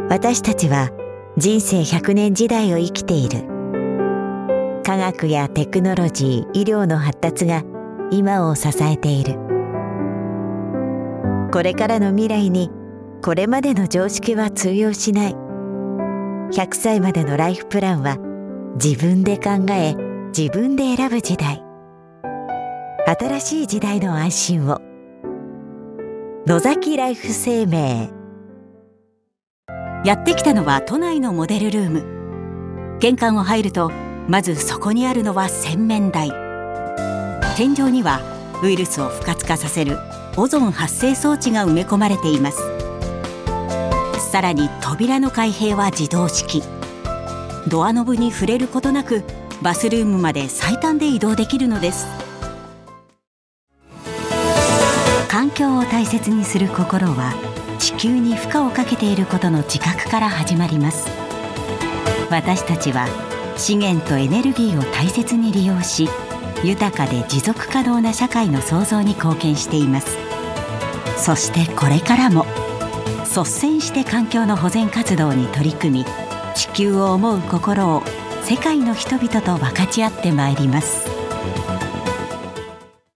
私たちは人生100年時代を生きている。科学やテクノロジー、医療の発達が今を支えている。これからの未来にこれまでの常識は通用しない。100歳までのライフプランは自分で考え、自分で選ぶ時代。新しい時代の安心を。野崎ライフ生命。 やってきたのは都内のモデルルーム。玄関を入るとまずそこにあるのは洗面台。天井にはウイルスを不活化させるオゾン発生装置が埋め込まれています。さらに扉の開閉は自動式。ドアノブに触れることなくバスルームまで最短で移動できるのです。環境を大切にする心は地球に負荷をかけていることの自覚から始まります。私たちは資源とエネルギーを大切に利用し、豊かで持続可能な社会の創造に貢献しています。そしてこれからも率先して環境の保全活動に取り組み、地球を思う心を世界の人々と分かち合ってまいります。